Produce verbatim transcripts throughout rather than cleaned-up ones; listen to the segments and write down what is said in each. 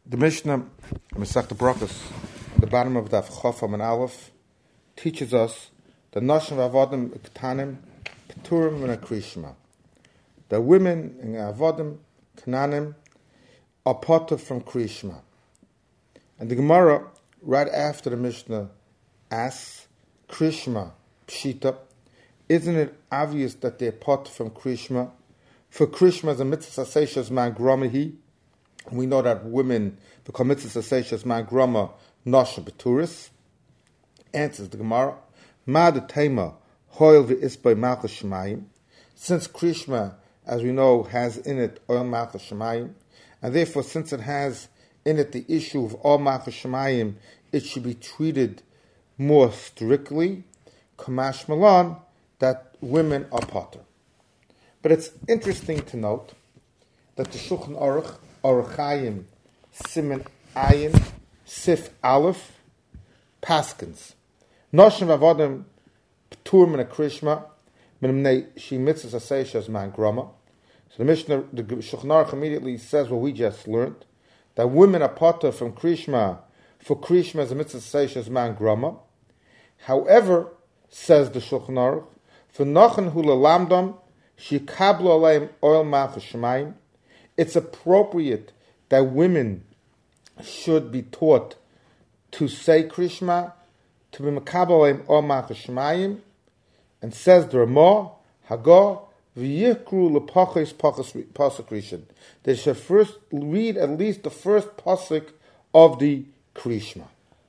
The Mishnah, Masechta Brachos, the bottom of the Chofam and Aleph, teaches us that Nashim v'Avodim Ketanim Keturim v'Nakrishma. The women in Avodim Kenanim are potter from Krishma. And the Gemara, right after the Mishnah, asks, Krishma, Pshita, isn't it obvious that they're potter from Krishma? For Krishma is a mitzvah saseshas man gromahi. We know that women become mitzvah saseshas man groma nosha beturis. Answers the Gemara, Ma de tema hoil v'isbay malchus shemayim. Since Krishma, as we know, has in it oil malchus shemayim, and therefore since it has in it the issue of all malchus shemayim, it should be treated more strictly. Kamash malan, that women are potter. But it's interesting to note that the Shulchan Aruch, Aruch Chaim, Siman Ayin, Sif Aleph, Paskins. Noshim Avodim P'tur Min HaKrishma, Min Mnei Shi Mitzvah Saseshas Man Groma. So the Mishnah, the Shulchan Aruch immediately says what we just learned, that women are potter from Krishma, for Krishma is a Mitzvah Saseshas Man Groma. However, says the Shulchan Aruch, for Nochen Hu L'Lamdam, Shikablu Aleim Oil Malchus Shemayim, it's appropriate that women should be taught to say Krishma, to be Makablu Aleim Oil Malchus Shemayim, and says the Ramah, Hagah, V'yikru L'Pachos Pasuk Rishon. They should first read at least the first pasuk of the Krishma.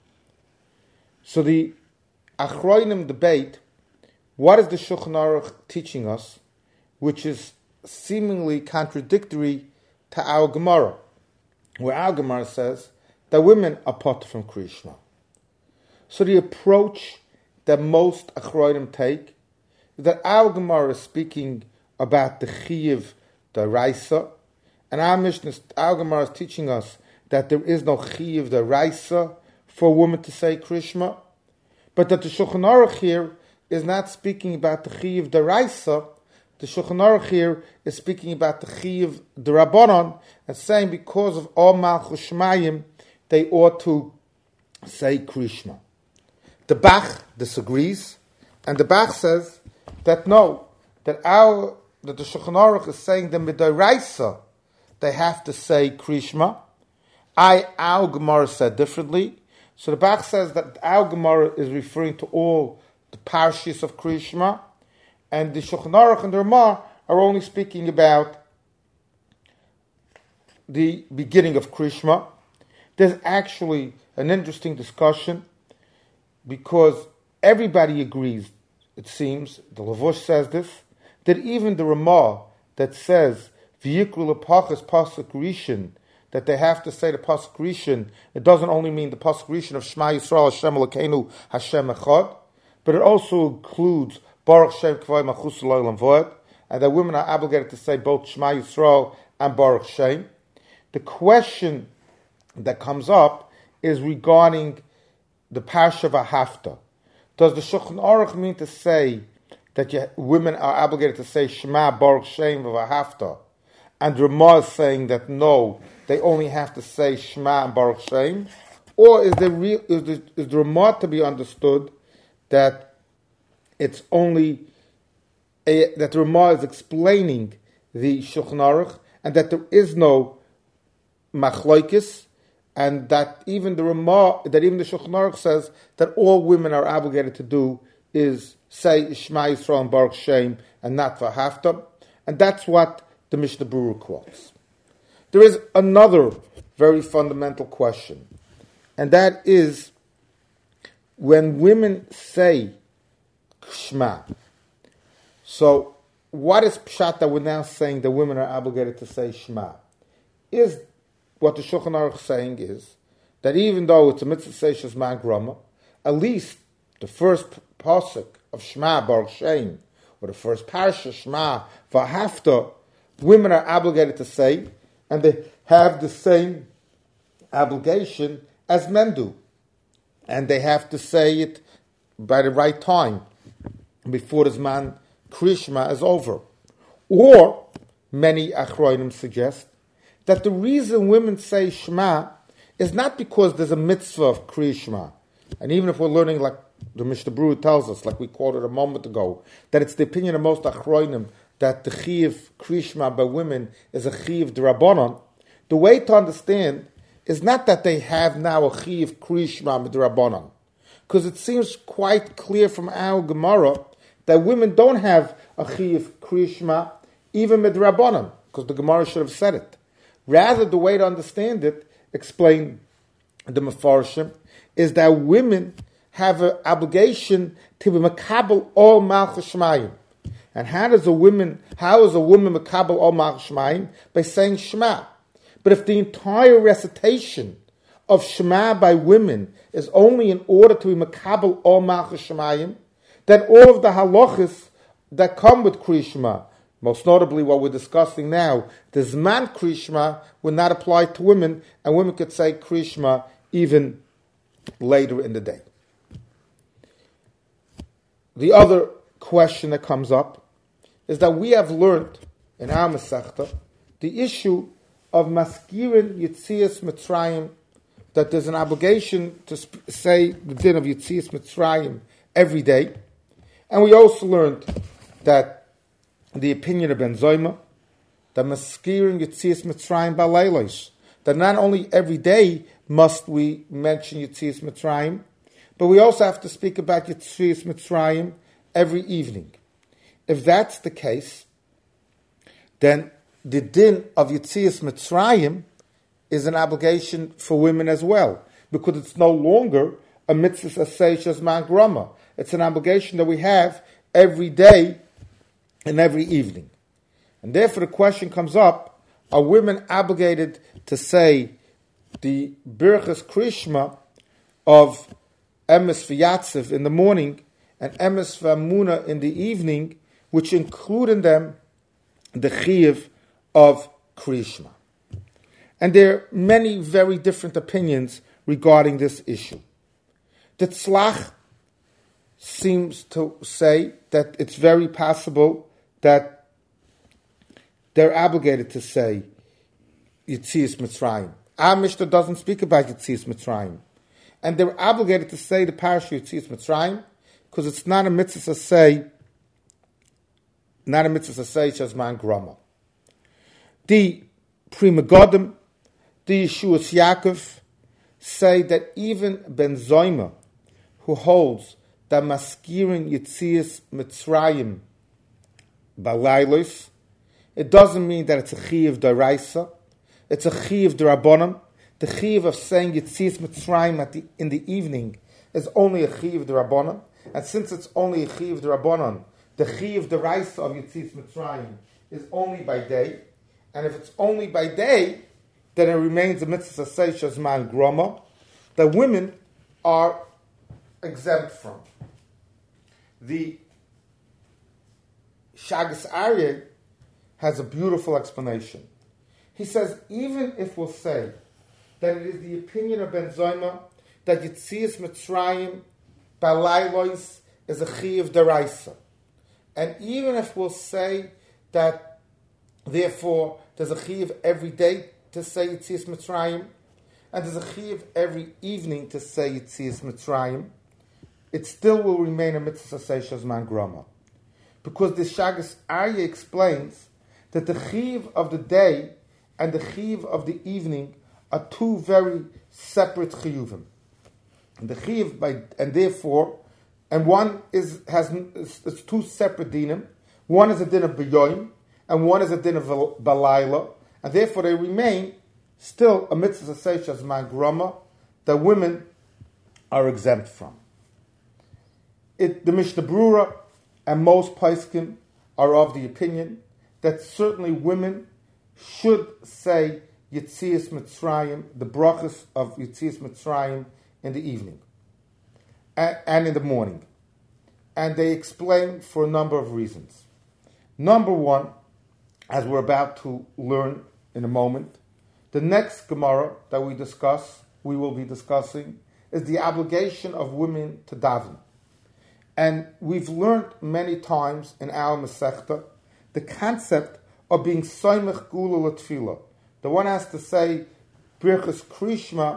So the Achroinim debate, what is the Shulchan Aruch teaching us, which is seemingly contradictory to our Gemara, where our Gemara says that women are potter from Krishma. So the approach that most Achroinim take is that our Gemara is speaking about the Chiyuv D'Oraisa, and our Mishnah, our Gemara is teaching us that there is no Chiyuv D'Oraisa for a woman to say Krishma, but that the Shulchan Aruch here is not speaking about the Chiyuv D'Oraisa. The Shulchan Aruch here is speaking about the Chiyuv D'Rabbanan and saying because of all Malchus Shemayim, they ought to say Krishma. The Bach disagrees, and the Bach says that no, that our that the Shulchan Aruch is saying that Midoraisa they have to say Krishma. I, our Gemara said differently. So the Bach says that our Gemara is referring to all the parshas of Krishma, and the Shulchan Aruch and the Ramah are only speaking about the beginning of Krishma. There's actually an interesting discussion because everybody agrees, it seems, the Lavush says this, that even the Ramah that says V'yikru L'Pachos Pasuk Rishon, that they have to say the Pasuk Rishon, it doesn't only mean the Pasuk Rishon of Shema Yisrael Hashem Elokeinu Hashem Echad, but it also includes Baruch Shem K'vay Machus L'Olam V'od, and that women are obligated to say both Shema Yisrael and Baruch Shem. The question that comes up is regarding the Parsha V'Hafta. Does the Shulchan Aruch mean to say that you, women are obligated to say Shema, Baruch Shem, V'Hafta, and Ramah is saying that no, they only have to say Shema and Baruch Shem? Or is the real is the, is the Ramah to be understood that it's only a, that the Ramah is explaining the Shulchan Aruch and that there is no machloikis, and that even the Ramah, that even the Shulchan Aruch says that all women are obligated to do is say Shema Yisrael and Baruch Shem and not V'Hafta, and that's what the Mishnah Berurah quotes. There is another very fundamental question, and that is when women say Shema. So, what is Pshat that we're now saying that women are obligated to say Shema? Is what the Shulchan Aruch is saying is that even though it's a mitzvah seishas man groma, at least the first pasuk of Shema Baruch Shem, or the first parsha Shema V'Hafta, women are obligated to say, and they have the same obligation as men do, and they have to say it by the right time before the Zman Krishma is over. Or many Achroinim suggest that the reason women say Shema is not because there's a mitzvah of Kriya Shema. And even if we're learning, like the Mishnah Berurah tells us, like we quoted a moment ago, that it's the opinion of most Achroinim that the Chiyuv Kriya Shema by women is a Chiyuv D'Rabbanan, the way to understand is not that they have now a Chiyuv Kriya Shema D'Rabbanan, because it seems quite clear from our Gemara that women don't have a Chiyuv Kriya Shema even D'Rabbanan, because the Gemara should have said it. Rather, the way to understand it, explain the Mefarshim, is that women have an obligation to be makabel all malchus shemayim. And how does a woman, how is a woman makabel all malchus shemayim? By saying Shema. But if the entire recitation of Shema by women is only in order to be makabel all malchus shemayim, then all of the halachas that come with Kriya Shema, most notably what we're discussing now, the Zman Kriya Shema would not apply to women, and women could say Kriya Shema even later in the day. The other question that comes up is that we have learned in our Masechta the issue of Maskirin Yitzias Mitzrayim, that there's an obligation to sp- say the din of Yitzias Mitzrayim every day. And we also learned that the opinion of Ben Zoyma, that Maskirin Yitzias Mitzrayim Balaylos, that not only every day must we mention Yitzias Mitzrayim, but we also have to speak about Yitzias Mitzrayim every evening. If that's the case, then the din of Yitzias Mitzrayim is an obligation for women as well, because it's no longer a mitzvah asay shazman grama. It's an obligation that we have every day and every evening. And therefore the question comes up, are women obligated to say the Birchas Kriya Shema of Emes V'Yatziv in the morning and Emes V'Amuna in the evening, which include in them the Chiyuv of Kriya Shema? And there are many very different opinions regarding this issue. The Tzlach seems to say that it's very possible that they're obligated to say Yitzias Mitzrayim. Our Mishnah doesn't speak about Yitzias Mitzrayim. And they're obligated to say the parasha Yitzias Mitzrayim because it's not a mitzvah say, not a mitzvah say Shazman Grama. The Pri Megadim, the Yeshuas Yaakov, say that even Ben Zoyma, who holds that Maskirin Yitzias Mitzrayim Balaylos, it doesn't mean that it's a Chiyuv D'Oraisa, it's a Chiyuv D'Rabbanan. The Chiyuv of saying Yitzias Mitzrayim at the, in the evening is only a Chiyuv D'Rabbanan, and since it's only a Chiyuv D'Rabbanan, the Chiyuv D'Oraisa of Yitzias Mitzrayim is only by day, and if it's only by day, then it remains a mitzvah say shazman groma that women are exempt from. The Shagas Aryeh has a beautiful explanation. He says, even if we'll say that it is the opinion of Ben Zoyma that Yitzias Mitzrayim Balaylos is a Chiyuv D'Oraisa, and even if we'll say that therefore there's a Chiyuv every day to say Yitzias Mitzrayim, and there's a Chiyuv every evening to say Yitzias Mitzrayim, it still will remain a mitzvah say Shazman Grama. Because the Shagas Aryeh explains that the Chiyuv of the day and the Chiyuv of the evening are two very separate Chiyuvim. And the Chiyuv, by, and therefore, and one is has it's two separate dinim. One is a din of B'yoyim, and one is a din of Balayla, and therefore they remain still a mitzvah say Shazman Grama that women are exempt from. It, the Mishnah Berurah and most Paiskim are of the opinion that certainly women should say Yitzias Mitzrayim, the brachas of Yitzias Mitzrayim in the evening and, and in the morning. And they explain for a number of reasons. Number one, as we're about to learn in a moment, the next Gemara that we discuss, we will be discussing, is the obligation of women to daven. And we've learned many times in our Masechta the concept of being soymech gula l'tefillah. The one has to say Birchas Kriya Shema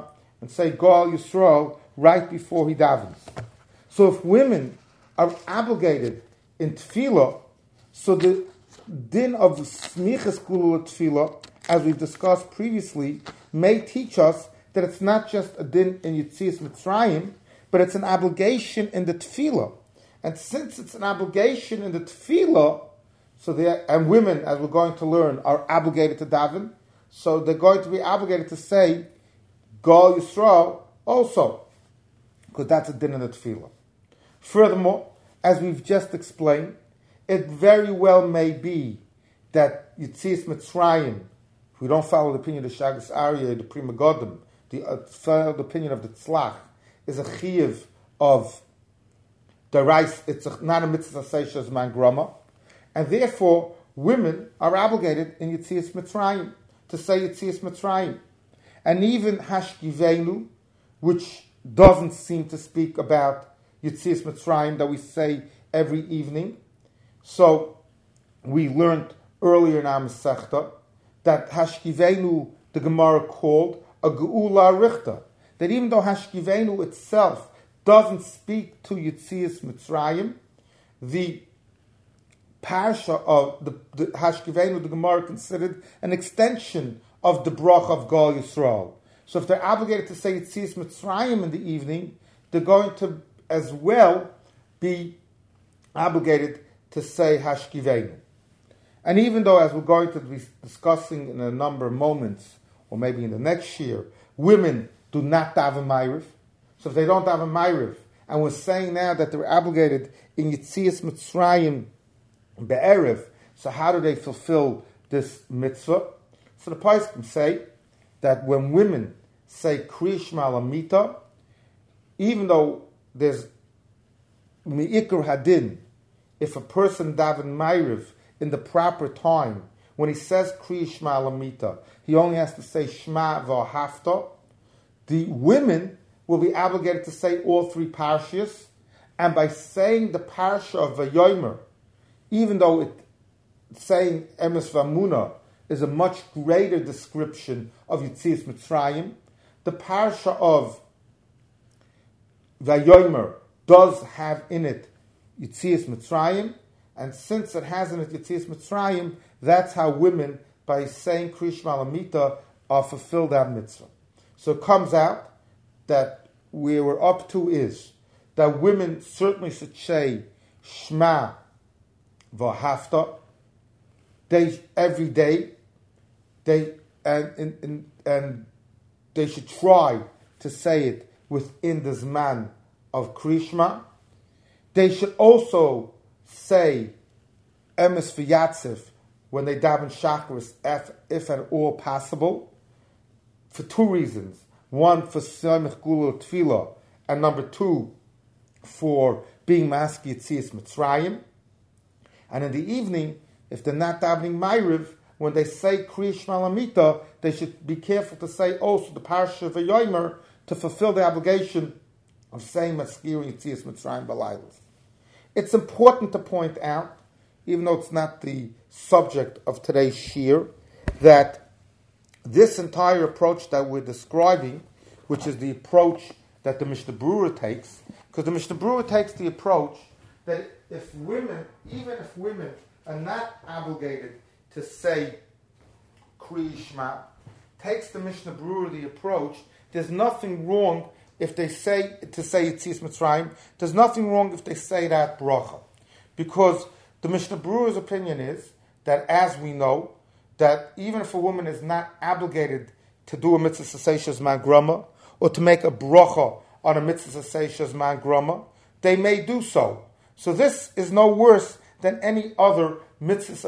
and say Gal Yisrael right before he davens. So if women are obligated in tefillah, so the din of smichas kulul tefillah, as we've discussed previously, may teach us that it's not just a din in Yetzias Mitzrayim, but it's an obligation in the tefillah. And since it's an obligation in the tefillah, so they and women, as we're going to learn, are obligated to daven, so they're going to be obligated to say Gal Yisrael also, because that's a din in the tefillah. Furthermore, as we've just explained, it very well may be that Yetzias Mitzrayim, if we don't follow the opinion of the Shagas Aryeh, the Prima Godim, the uh, follow the opinion of the Tzlach, is a chiyuv of the rice. It's a, not a mitzvah seishas man grama, and therefore women are obligated in Yetzias Mitzrayim to say Yetzias Mitzrayim, and even Hashkivenu, which doesn't seem to speak about Yetzias Mitzrayim that we say every evening. So we learned earlier in our Masechta that Hashkivenu, the Gemara called a Geula Richta, that even though Hashkivenu itself doesn't speak to Yetzias Mitzrayim, the parsha of the, the Hashkivenu, the Gemara considered an extension of the bracha of Gal Yisrael. So if they're obligated to say Yetzias Mitzrayim in the evening, they're going to as well be obligated to say Hashkivenu. And even though, as we're going to be discussing in a number of moments, or maybe in the next year, women do not daven Ma'ariv. So if they don't daven Ma'ariv, and we're saying now that they're obligated in Yetzias Mitzrayim be'erev, so how do they fulfill this mitzvah? So the Poskim say that when women say Kriya Shema Lamita, even though there's Mi'ikr Hadin, if a person daven Ma'ariv in the proper time, when he says Kriya Shema Lamita, he only has to say Shema V'Hafta. The women will be obligated to say all three parshas, and by saying the parsha of Vayomer, even though it saying Emes V'Amuna is a much greater description of Yetzias Mitzrayim, the parsha of Vayomer does have in it Yetzias Mitzrayim, and since it has in it Yetzias Mitzrayim, that's how women, by saying Kriya Shema Lamita, are fulfilled that mitzvah. So it comes out that where we're up to is that women certainly should say Shema V'Hafta they every day, they and, and and and they should try to say it within the Zman of Kriya Shema. They should also say Emes V'Yatzif when they daven Shacharis, if, if at all possible, for two reasons. One, for Semich Gulul Tefillah, and number two, for being Maski Yetzias Mitzrayim. And in the evening, if they're not davening Ma'ariv, when they say Kriya Shema Lamita, they should be careful to say also the Parsha V'Yomer to fulfill the obligation of saying Maskir Yetzias Mitzrayim B'Lailas. It's important to point out, even though it's not the subject of today's shir, that this entire approach that we're describing, which is the approach that the Mishnah Berurah takes, because the Mishnah Berurah takes the approach that if women, even if women are not obligated to say Kriya Shema, takes the Mishnah Berurah the approach, there's nothing wrong if they say, to say Yetzias Mitzrayim, there's nothing wrong if they say that bracha. Because the Mishnah Berurah's opinion is that, as we know, that even if a woman is not obligated to do a mitzvah seishas man grama, or to make a bracha on a mitzvah seishas man grama, they may do so. So this is no worse than any other mitzvah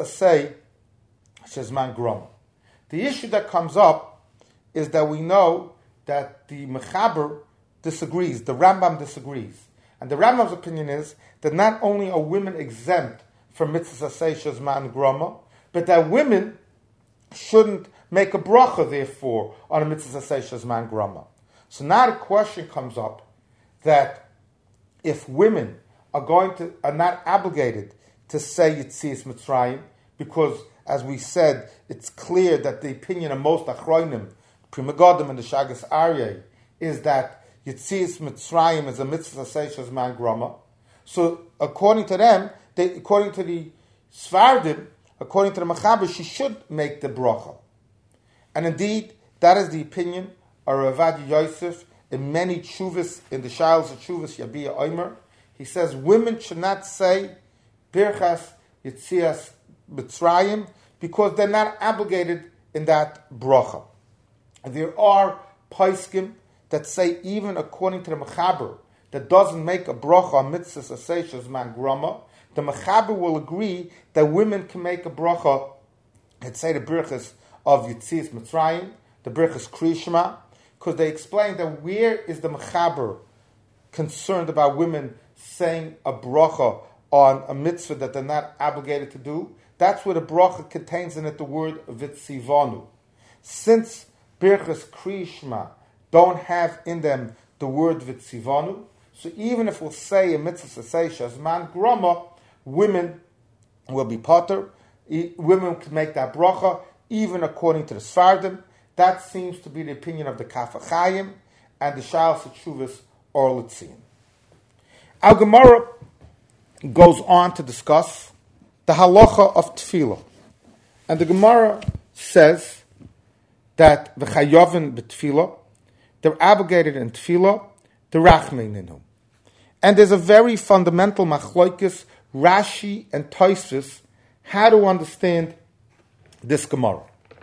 seishas man grama. The issue that comes up is that we know that the Mechaber disagrees, the Rambam disagrees. And the Rambam's opinion is that not only are women exempt from mitzvah seishas man grama, but that women shouldn't make a bracha, therefore, on a mitzvah seishas man grama. So now the question comes up that if women are going to are not obligated to say Yetzias Mitzrayim, because, as we said, it's clear that the opinion of most Achronim, Prima Godim and the Shagas Aryeh, is that Yitzias Mitzrayim is a mitzvah seishas man grama. So according to them, they, according to the Sfardim, according to the Mechaber, she should make the bracha. And indeed, that is the opinion of Rav Ovadia Yosef in many tshuvas, in the Shiles of Tshuvas Yabia Omer. He says women should not say Birchas Yitzias Mitzrayim because they're not obligated in that bracha. And there are poskim that say even according to the Mechaber that doesn't make a bracha on mitzvahs aseishas man grama, the Mechaber will agree that women can make a bracha and say the birchas of Yitzias Mitzrayim, the birchas Krishma, because they explain that where is the Mechaber concerned about women saying a bracha on a mitzvah that they're not obligated to do? That's where the bracha contains in it the word vitzivanu. Since birchas Krishma don't have in them the word vitzivanu, so even if we'll say a mitzvah seishas man grama, women will be potter. Women can make that bracha, even according to the Sfardim. That seems to be the opinion of the Kaf HaChaim and the Sha'al Sechuvas or Litzian. Our Gemara goes on to discuss the halacha of tefillah. And the Gemara says that the chayovin b'tefillah, they're obligated in tefillah, the rachmeininu. And there's a very fundamental machloikis, Rashi and Tosfos, how to understand this Gemara.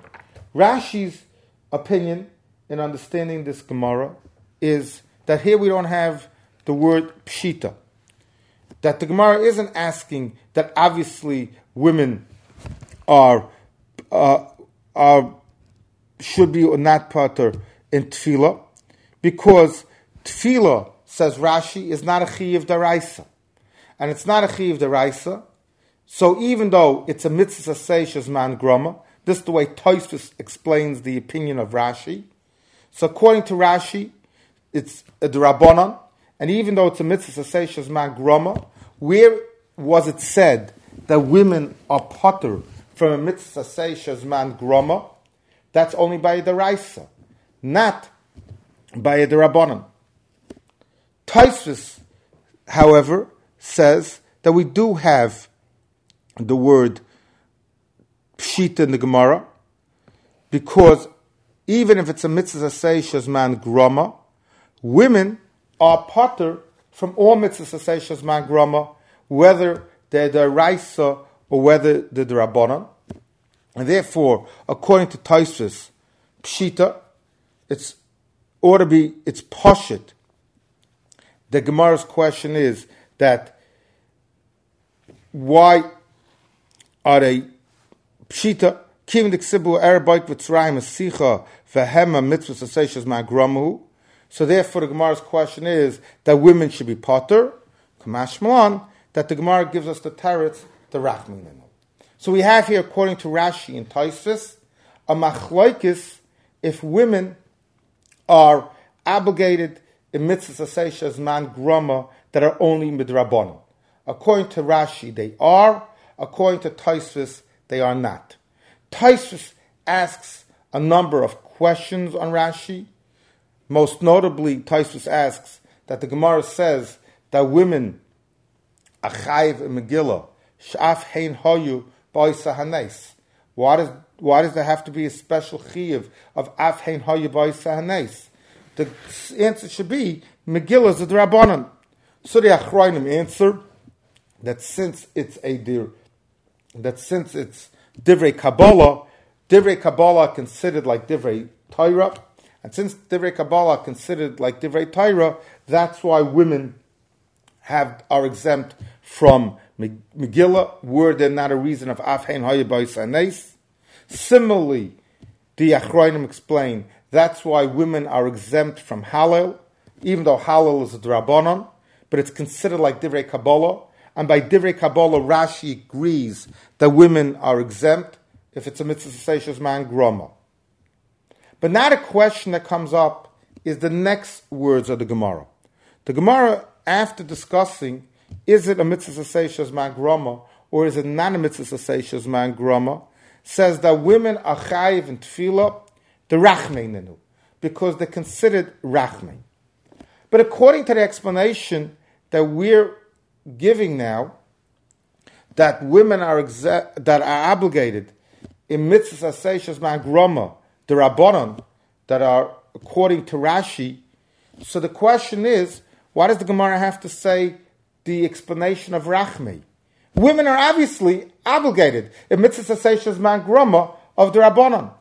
Rashi's opinion in understanding this Gemara is that here we don't have the word pshita. That the Gemara isn't asking that obviously women are, uh, are should be or not pater in tefillah, because tefillah, says Rashi, is not a chiyuv daraisa. And it's not a chiyuv daraisa, so even though it's a mitzvah seishas man grama, this is the way Tosfos explains the opinion of Rashi. So according to Rashi, it's a drabanan, and even though it's a mitzvah seishas man grama, where was it said that women are potter from a mitzvah seishas man grama? That's only by a daraisa, not by a drabanan. Tosfos, however, says that we do have the word pshita in the Gemara, because even if it's a mitzvah seishas man grama, women are potter from all mitzvah seishas man grama, whether they're the raisa or whether they're the rabbanon. And therefore, according to Tosfos, pshita, it's ought to be, it's poshit. The Gemara's question is that why are they pshita? Kivin diksibu erabayk v'tzrayim asicha v'hema mitzvah seishas ma'gramu. So therefore, the Gemara's question is that women should be potter. Kamash Malan, that the Gemara gives us the teretz, the rachminin. So we have here, according to Rashi and Tosfos, a machloikis if women are obligated in mitzvah seishas man grama that are only midrabanan. According to Rashi, they are. According to Tosfos, they are not. Tosfos asks a number of questions on Rashi. Most notably, Tosfos asks that the Gemara says that women achayiv in Megillah sh'af hein hoyu b'oisa hanes. Why does why does there have to be a special chiyuv of af hein hoyu b'oisa hanes? The answer should be Megillah is a drabanan. So the Achronim answer that since it's a dir, that since it's divrei Kabbalah, divrei Kabbalah are considered like divrei Torah, and since divrei Kabbalah are considered like divrei Torah, that's why women have are exempt from Megillah, were there not a reason of afhein hayabais anes. Similarly, the Achronim explain that's why women are exempt from Hallel, even though Hallel is a drabanan, but it's considered like divrei Kabbalah. And by divrei Kabbalah, Rashi agrees that women are exempt if it's a mitzvah seishas man grama. But now the question that comes up is the next words of the Gemara. The Gemara, after discussing, is it a mitzvah seishas man grama or is it not a mitzvah seishas man grama, says that women are chayiv in tefillah, the rachmeininu. because they're considered rachmei. But according to the explanation that we're giving now, that women are exa- that are obligated in mitzvahs asay shezman groma, the rabbanon, that are according to Rashi. So the question is, why does the Gemara have to say the explanation of rachmei? Women are obviously obligated in mitzvahs asay shezman groma of the rabbanon.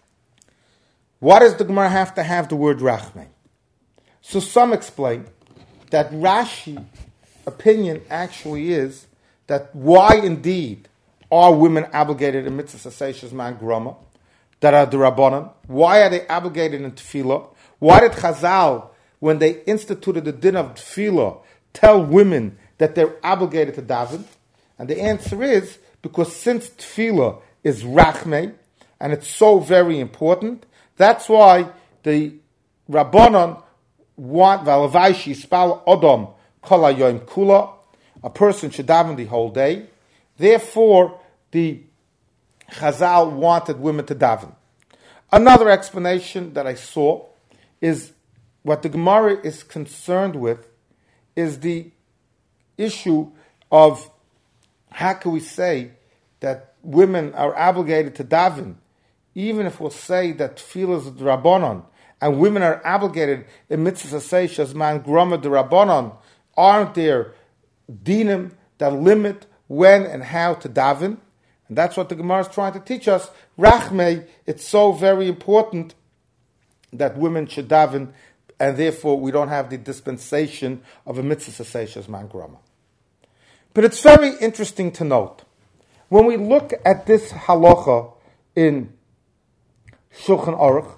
Why does the Gemara have to have the word rachmei? So some explain that Rashi opinion actually is that why indeed are women obligated in mitzvahs asay shezman groma that are the rabbanon? Why are they obligated in tefillah? Why did Chazal, when they instituted the din of tefillah, tell women that they're obligated to daven? And the answer is because since tefillah is rachmei and it's so very important, that's why the rabbanon want valavai shispal odom kol hayoim kula. A person should daven the whole day. Therefore, the Chazal wanted women to daven. Another explanation that I saw is what the Gemara is concerned with is the issue of how can we say that women are obligated to daven, even if we'll say that tefillah is the rabbanon, and women are obligated in mitzvahs asay shezman groma the rabbanon. Aren't there dinim that limit when and how to daven? And that's what the Gemara is trying to teach us. Rachmei, it's so very important that women should daven, and therefore we don't have the dispensation of a mitzvah asay shezman groma. But it's very interesting to note, when we look at this halacha in Shulchan Aruch,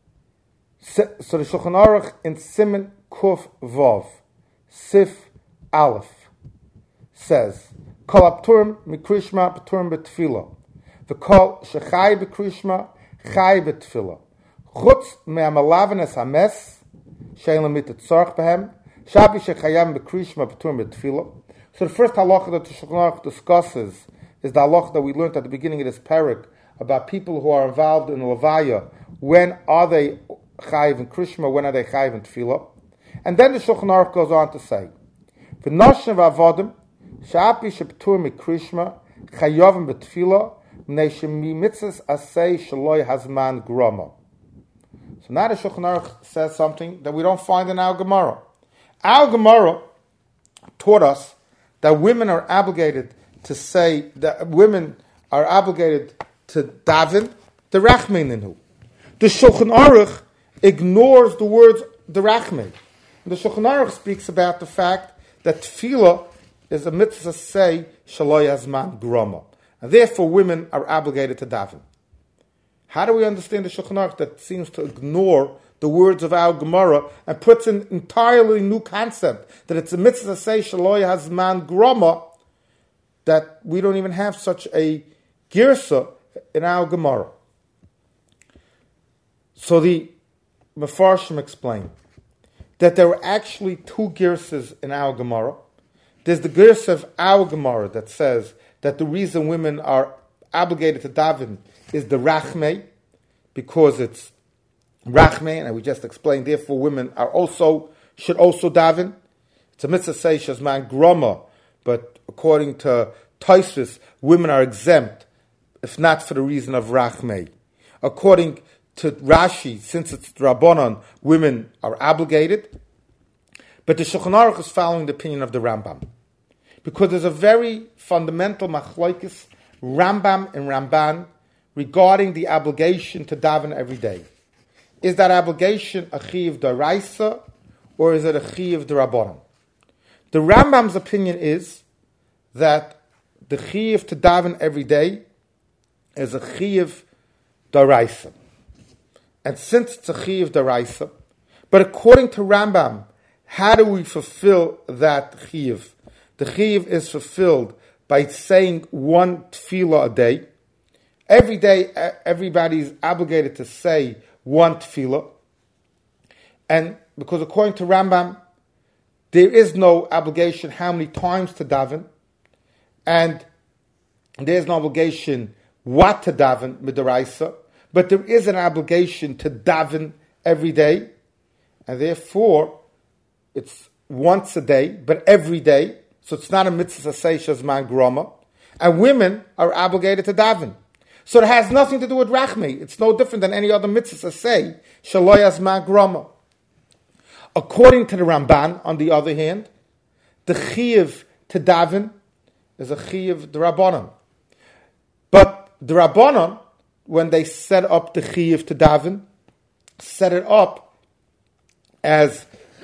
so the Shulchan Aruch in Siman Kuf Vav, Sif Aleph, says, Kol apturim mikrishma paturim betfila. V'kol shechai bekrishma chai betfila. Chutz me'amalavenes hames shein lemit tzarch behem. Shabi shechayam bekrishma paturim betfila. So the first halacha that the Shulchan Aruch discusses is the halacha that we learned at the beginning of this parak about people who are involved in the levaya. When are they chayiv in krishma? When are they chayiv in tefillah? And then the Shulchan Aruch goes on to say, "V'noshim v'avodim sha'api sheptur mikrishma chayovim betfila mnei shemi mitzvahs asay shaloi hazman groma." So now the Shulchan Aruch says something that we don't find in our Gemara. Our Gemara taught us that women are obligated to say that women are obligated to daven the rachmei ninhu. The Shulchan Aruch ignores the words the rachmei. The Shulchan Aruch speaks about the fact that tefillah is a mitzvah say shaloi hazman groma, and therefore women are obligated to daven. How do we understand the Shulchan Aruch that seems to ignore the words of our Gemara and puts an entirely new concept that it's a mitzvah say shaloi hazman groma, that we don't even have such a girsa in our Gemara? So the Mefarshim explain that there are actually two girsas in our Gemara. There's the girsa of our Gemara that says that the reason women are obligated to daven is the rachmei, because it's rachmei, and we just explained, therefore women are also should also daven. It's a mitzvah say shezman groma, but according to Tosfos, women are exempt, if not for the reason of rachmei. According to Rashi, since it's Rabbanon, women are obligated. But the Shulchan Aruch is following the opinion of the Rambam, because there's a very fundamental machlokes Rambam and Ramban regarding the obligation to daven every day. Is that obligation a chiyuv d'oraisa, or is it a chiyuv d'Rabbanon? The Rambam's opinion is that the chiyuv to daven every day is a chiyuv d'oraisa. And since it's a chiyuv d'oraisa, but according to Rambam, how do we fulfill that chiyuv? The chiyuv is fulfilled by saying one tefillah a day. Every day, everybody is obligated to say one tefillah. And because according to Rambam, there is no obligation how many times to daven, and there is no obligation what to daven, midaraisa, but there is an obligation to daven every day, and therefore it's once a day, but every day, so it's not a mitzvah asay shazman groma, and women are obligated to daven. So it has nothing to do with rachmi. It's no different than any other mitzvah asay shaloy azman groma. According to the Ramban, on the other hand, the chiyuv to daven is a chiyuv d'Rabbanan. But the Rabbanan, when they set up the chiyuv to daven, set it up as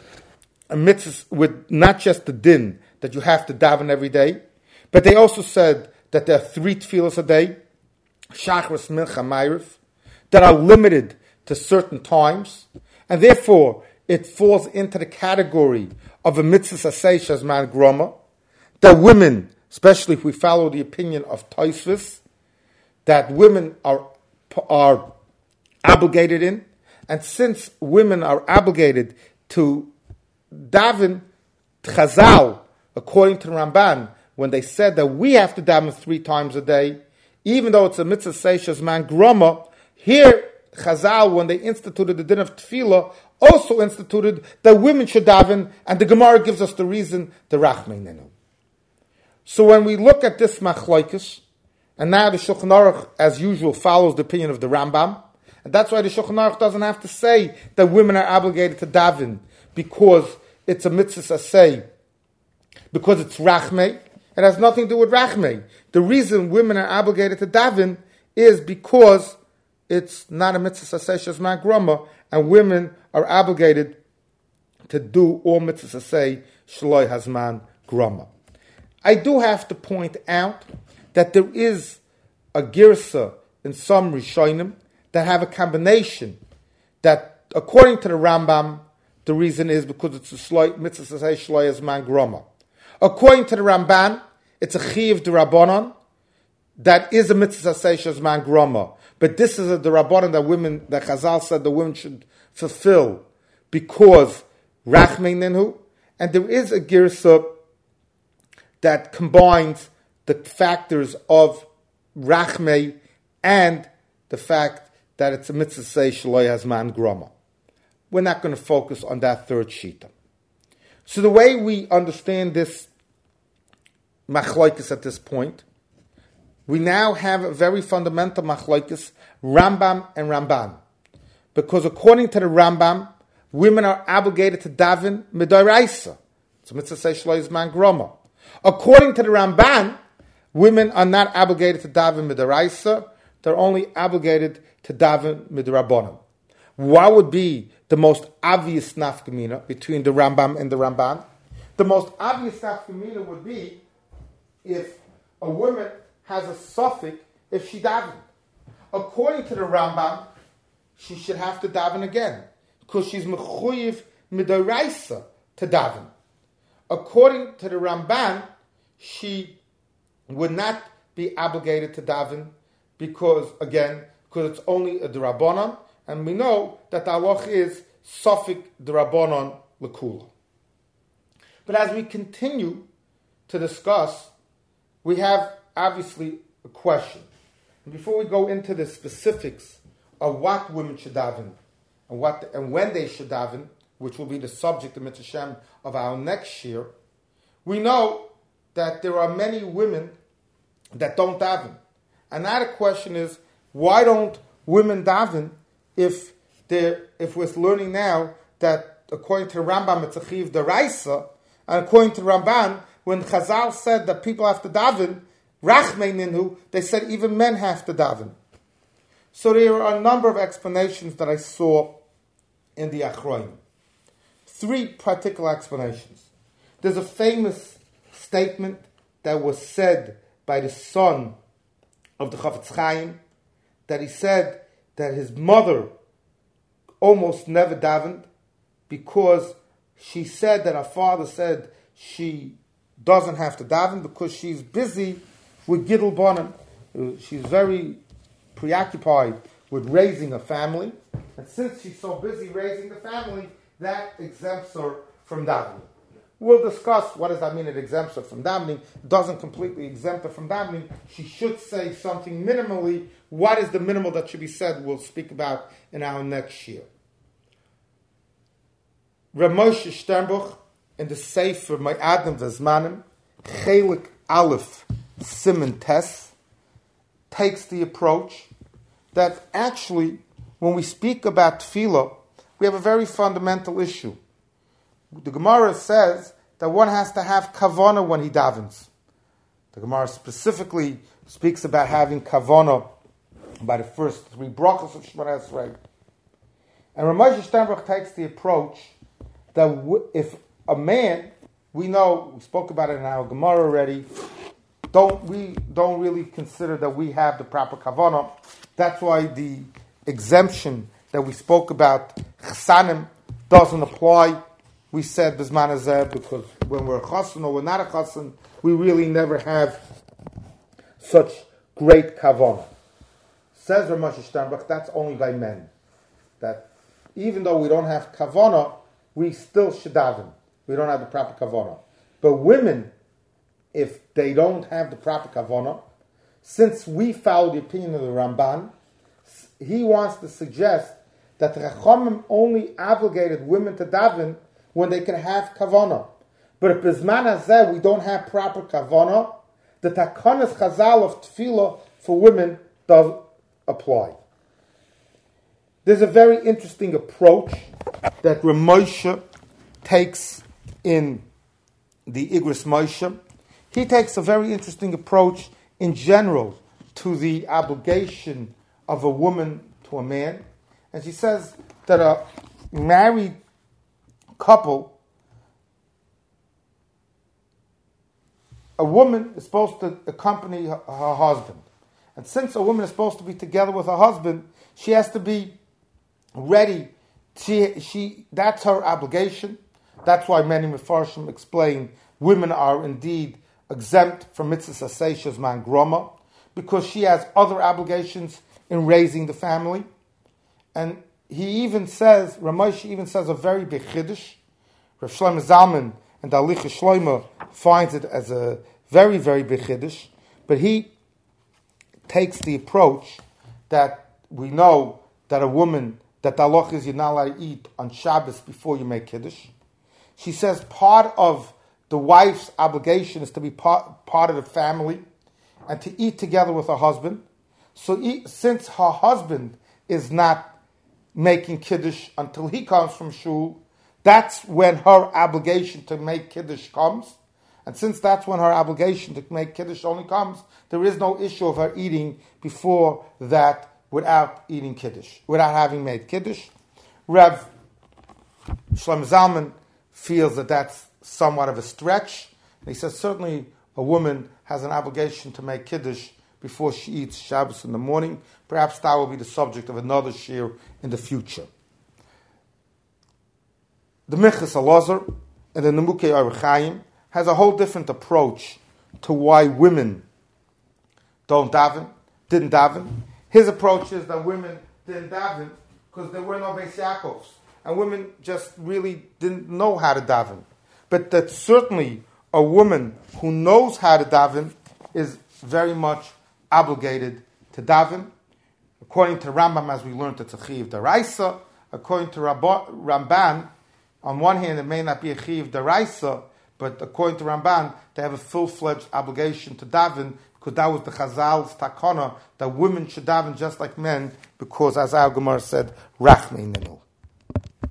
a mitzvah with not just the din that you have to daven every day, but they also said that there are three tefillas a day, Shachris, Mincha, Ma'ariv, that are limited to certain times, and therefore it falls into the category of a mitzvah asay shazman groma, that women, especially if we follow the opinion of Tosfos, that women are are obligated in, and since women are obligated to daven Chazal, according to the Ramban, when they said that we have to daven three times a day, even though it's a mitzvah seishas man groma, here Chazal, when they instituted the din of tefillah, also instituted that women should daven, and the Gemara gives us the reason, the rachmei nenu. So when we look at this machlokes, and now the Shulchan Aruch, as usual, follows the opinion of the Rambam, and that's why the Shulchan Aruch doesn't have to say that women are obligated to daven because it's a mitzvah asay, because it's rachmei. It has nothing to do with rachmei. The reason women are obligated to daven is because it's not a mitzvah asay shazman groma, and women are obligated to do all mitzvahs asay shloi hazman groma. I do have to point out that there is a girsa in some Rishonim that have a combination that, according to the Rambam, the reason is because it's a shloi, mitzvah asay shloi hazman groma. According to the Ramban, it's a chiyuv d'Rabbanan that is a mitzvah asay shazman groma. But this is a d'Rabbanan that women, that Chazal said the women should fulfill because rachmei ninhu. And there is a girsa that combines the factors of rachmei and the fact that it's a mitzvah asay shelo hazman groma. We're not going to focus on that third shita. So the way we understand this machlokes at this point, we now have a very fundamental machlokes, Rambam and Ramban. Because according to the Rambam, women are obligated to daven midoraisa. It's a mitzvah shelo hazman groma. According to the Ramban, women are not obligated to daven midoraisa. They're only obligated to daven midrabanan. What would be the most obvious nafkamina between the Rambam and the Ramban? The most obvious nafkamina would be if a woman has a suffix if she davened. According to the Rambam, she should have to daven again because she's mechuyev midoraisa to daven. According to the Ramban, she would not be obligated to daven because, again, because it's only a d'Rabbanan, and we know that the halach is suffix d'Rabbanan l'kula. But as we continue to discuss, we have obviously a question. And before we go into the specifics of what women should daven and what and when they should daven, which will be the subject of Mitzvah Shem of our next year, we know that there are many women that don't daven. Another question is, why don't women daven if they're, if we're learning now that according to the Rambam it's a chiyuv d'Oraisa, and according to the Ramban, when Chazal said that people have to daven, rachmei ninhu, they said even men have to daven. So there are a number of explanations that I saw in the Achronim. Three particular explanations. There's a famous statement that was said by the son of the Chafetz Chaim, that he said that his mother almost never davened because she said that her father said she doesn't have to daven because she's busy with Gidul Banim. She's very preoccupied with raising a family, and since she's so busy raising the family, that exempts her from davening. We'll discuss what does that mean it exempts her from davening. It doesn't completely exempt her from davening. She should say something minimally. What is the minimal that should be said? We'll speak about in our next year. Rav Moshe Sternbuch in the Sefer My Adam V'Zmanim, Chelik Aleph Siman Tes, takes the approach that actually, when we speak about tefillah, we have a very fundamental issue. The Gemara says that one has to have kavanah when he davens. The Gemara specifically speaks about having kavanah by the first three brachos of Shemona Esrei. And Rav Moshe Sternbuch takes the approach that if a man, we know, we spoke about it in our Gemara already, don't we don't really consider that we have the proper kavanah. That's why the exemption that we spoke about, chsanim, doesn't apply. We said Bizman Hazeh because when we're a chassan or we're not a chassan, we really never have such great kavanah. Says Rav Moshe Sternbuch, that's only by men. That even though we don't have kavanah, we still should daven. We don't have the proper kavanah. But women, if they don't have the proper kavanah, since we follow the opinion of the Ramban, he wants to suggest that the Chachamim only obligated women to daven when they can have kavanah. But if Bizman Hazeh we don't have proper kavanah, the Takanas Chazal of Tefillah for women does apply. There's a very interesting approach that Rav Moshe takes in the Igros Moshe. He takes a very interesting approach in general to the obligation of a woman to a man. And she says that a married couple, a woman is supposed to accompany her, her husband. And since a woman is supposed to be together with her husband, she has to be ready. She, she, that's her obligation. That's why many Mefarshim explain women are indeed exempt from mitzvahs aseh shezman groma, because she has other obligations in raising the family. And he even says, Rav Moshe even says a very big chiddush. Rav Shlomo Zalman and the Alicha Shlomo finds it as a very, very big chiddush. But he takes the approach that we know that a woman, that the halach is you're not allowed to eat on Shabbos before you make kiddush. She says part of the wife's obligation is to be part, part of the family and to eat together with her husband. So eat, since her husband is not making kiddush until he comes from shul, that's when her obligation to make kiddush comes. And since that's when her obligation to make kiddush only comes, there is no issue of her eating before that without eating kiddush, without having made kiddush. Rav Shlomo Zalman feels that that's somewhat of a stretch. And he says certainly a woman has an obligation to make kiddush before she eats Shabbos in the morning. Perhaps that will be the subject of another shir in the future. The Minchas Elazar and the Nemukei Orach Chaim has a whole different approach to why women don't daven, didn't daven. His approach is that women didn't daven because there were no Beis Yaakovs, and women just really didn't know how to daven. But that certainly a woman who knows how to daven is very much obligated to daven. According to Rambam, as we learned, it's a chiv daraisa. According to Ramban, on one hand, it may not be a chiv daraisa, but according to Ramban, they have a full-fledged obligation to daven, because that was the Chazal's takana, that women should daven just like men, because as our Gemara said, rachmei ninu.